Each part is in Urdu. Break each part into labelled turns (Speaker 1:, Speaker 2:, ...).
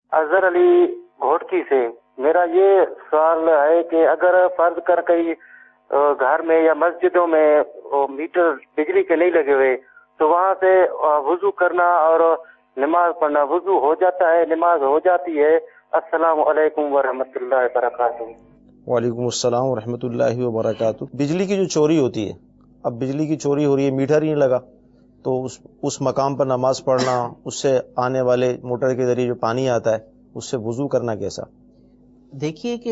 Speaker 1: اظہر علی گھوٹکی سے. میرا یہ سوال ہے کہ اگر فرض کر کئی گھر میں یا مسجدوں میں میٹر بجلی کے نہیں لگے ہوئے تو وہاں سے وضو کرنا اور نماز پڑھنا، وضو ہو جاتا ہے، نماز ہو جاتی ہے. السلام علیکم ورحمۃ اللہ وبرکاتہ.
Speaker 2: وعلیکم السلام ورحمۃ اللہ وبرکاتہ. بجلی کی جو چوری ہوتی ہے، اب بجلی کی چوری ہو رہی ہے، میٹر ہی نہیں لگا، تو اس مقام پر نماز پڑھنا، اس سے آنے والے موٹر کے ذریعے جو پانی آتا ہے اس سے وضو کرنا کیسا؟
Speaker 3: دیکھیے کہ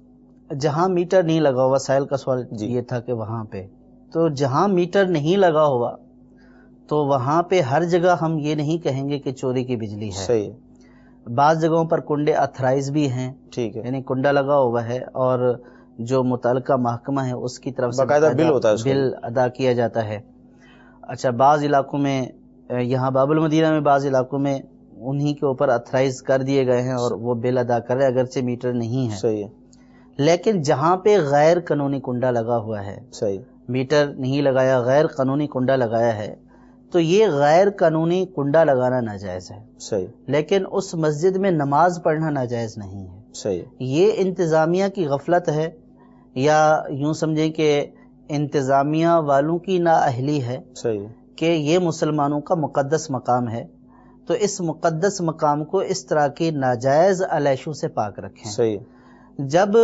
Speaker 3: جہاں میٹر نہیں لگا ہوا، سائل کا سوال یہ تھا کہ وہاں پہ، تو جہاں میٹر نہیں لگا ہوا تو وہاں پہ ہر جگہ ہم یہ نہیں کہیں گے کہ چوری کی بجلی ہے.
Speaker 2: صحیح.
Speaker 3: بعض جگہوں پر کنڈے اتھرائز بھی ہیں،
Speaker 2: ٹھیک ہے،
Speaker 3: یعنی کنڈا لگا ہوا ہے اور جو متعلقہ محکمہ ہے اس کی طرف سے
Speaker 2: باقاعدہ بل ہوتا ہے، اس
Speaker 3: بل ادا کیا جاتا ہے. اچھا، بعض علاقوں میں، یہاں باب المدینہ میں بعض علاقوں میں انہی کے اوپر اتھرائز کر دیے گئے ہیں اور وہ بل ادا کر رہے ہیں اگرچہ میٹر نہیں ہے.
Speaker 2: صحیح ہے.
Speaker 3: لیکن جہاں پہ غیر قانونی کنڈا لگا ہوا ہے،
Speaker 2: صحیح،
Speaker 3: میٹر نہیں لگایا، غیر قانونی کنڈا لگایا ہے، تو یہ غیر قانونی کنڈا لگانا ناجائز ہے.
Speaker 2: صحیح.
Speaker 3: لیکن اس مسجد میں نماز پڑھنا ناجائز نہیں ہے.
Speaker 2: صحیح.
Speaker 3: یہ انتظامیہ کی غفلت ہے، یا یوں سمجھیں کہ انتظامیہ والوں کی نااہلی ہے.
Speaker 2: صحیح.
Speaker 3: کہ یہ مسلمانوں کا مقدس مقام ہے، تو اس مقدس مقام کو اس طرح کی ناجائز علیشوں سے پاک رکھیں.
Speaker 2: صحیح.
Speaker 3: جب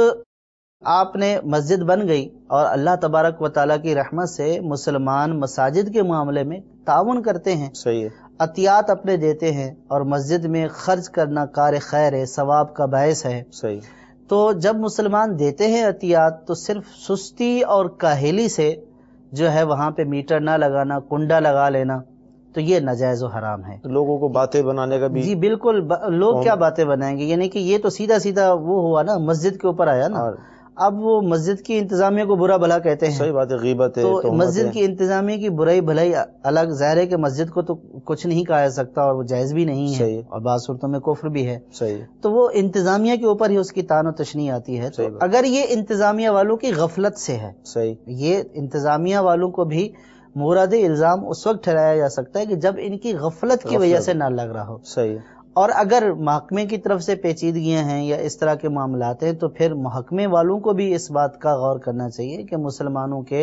Speaker 3: آپ نے مسجد بن گئی اور اللہ تبارک و تعالیٰ کی رحمت سے مسلمان مساجد کے معاملے میں تعاون کرتے ہیں،
Speaker 2: صحیح ہے،
Speaker 3: عطیات اپنے دیتے ہیں اور مسجد میں خرچ کرنا کار خیر ہے، ثواب کا باعث ہے.
Speaker 2: صحیح.
Speaker 3: تو جب مسلمان دیتے ہیں عطیات تو صرف سستی اور کاہلی سے جو ہے وہاں پہ میٹر نہ لگانا، کنڈا لگا لینا، تو یہ ناجائز و حرام ہے.
Speaker 2: لوگوں کو باتیں بنانے کا بھی،
Speaker 3: جی بالکل، لوگ کیا باتیں بنائیں گے، یعنی کہ یہ تو سیدھا سیدھا وہ ہوا نا، مسجد کے اوپر آیا نا. اب وہ مسجد کی انتظامیہ کو برا بھلا کہتے ہیں.
Speaker 2: صحیح بات ہے، غیبت ہے،
Speaker 3: تو مسجد کی انتظامیہ کی برائی بھلائی الگ، ظاہر ہے کہ مسجد کو تو کچھ نہیں کہا جا سکتا اور وہ جائز بھی نہیں ہے، اور بعض صورتوں میں کفر بھی ہے.
Speaker 2: صحیح. تو
Speaker 3: وہ انتظامیہ کے اوپر ہی اس کی طعن و تشنیع آتی ہے. تو اگر یہ انتظامیہ والوں کی غفلت سے ہے،
Speaker 2: صحیح،
Speaker 3: یہ انتظامیہ والوں کو بھی مورد الزام اس وقت ٹھہرایا جا سکتا ہے کہ جب ان کی غفلت کی وجہ سے نہ لگ رہا ہو.
Speaker 2: صحیح. اور
Speaker 3: اگر محکمے کی طرف سے پیچیدگیاں ہیں یا اس طرح کے معاملات ہیں تو پھر محکمے والوں کو بھی اس بات کا غور کرنا چاہیے کہ مسلمانوں کے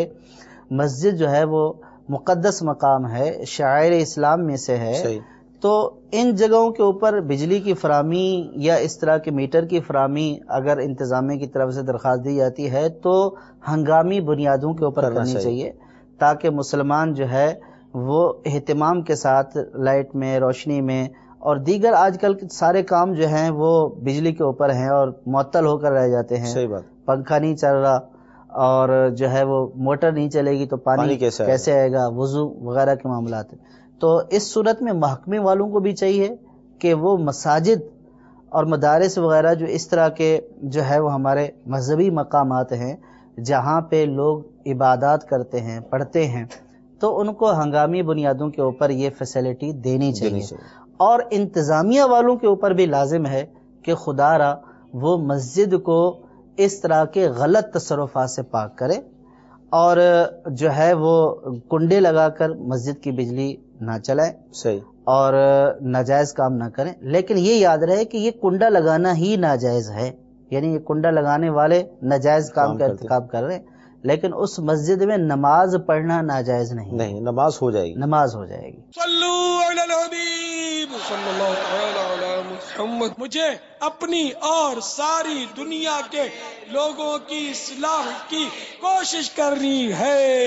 Speaker 3: مسجد جو ہے وہ مقدس مقام ہے، شعائر اسلام میں سے ہے.
Speaker 2: صحیح.
Speaker 3: تو ان جگہوں کے اوپر بجلی کی فراہمی یا اس طرح کے میٹر کی فراہمی اگر انتظامیہ کی طرف سے درخواست دی جاتی ہے تو ہنگامی بنیادوں کے اوپر کرنی چاہیے، تاکہ مسلمان جو ہے وہ اہتمام کے ساتھ لائٹ میں، روشنی میں اور دیگر آج کل سارے کام جو ہیں وہ بجلی کے اوپر ہیں اور معطل ہو کر رہ جاتے ہیں.
Speaker 2: صحیح بات.
Speaker 3: پنکھا نہیں چل رہا اور جو ہے وہ موٹر نہیں چلے گی تو پانی کیسے آئے گا، وضو وغیرہ کے معاملات. تو اس صورت میں محکمے والوں کو بھی چاہیے کہ وہ مساجد اور مدارس وغیرہ جو اس طرح کے جو ہے وہ ہمارے مذہبی مقامات ہیں جہاں پہ لوگ عبادات کرتے ہیں، پڑھتے ہیں، تو ان کو ہنگامی بنیادوں کے اوپر یہ فیسلٹی دینی چاہیے. اور انتظامیہ والوں کے اوپر بھی لازم ہے کہ خدا را وہ مسجد کو اس طرح کے غلط تصرفات سے پاک کرے اور جو ہے وہ کنڈے لگا کر مسجد کی بجلی نہ چلائے.
Speaker 2: صحیح. اور
Speaker 3: ناجائز کام نہ کریں. لیکن یہ یاد رہے کہ یہ کنڈا لگانا ہی ناجائز ہے، یعنی یہ کنڈا لگانے والے ناجائز کام کا ارتکاب کر رہے ہیں، لیکن اس مسجد میں نماز پڑھنا ناجائز نہیں،
Speaker 2: نماز ہو جائے گی،
Speaker 3: نماز ہو جائے گی.
Speaker 4: صلو علی الحبیب صلی اللہ تعالی علی محمد. مجھے اپنی اور ساری دنیا کے لوگوں کی اصلاح کی کوشش کرنی ہے.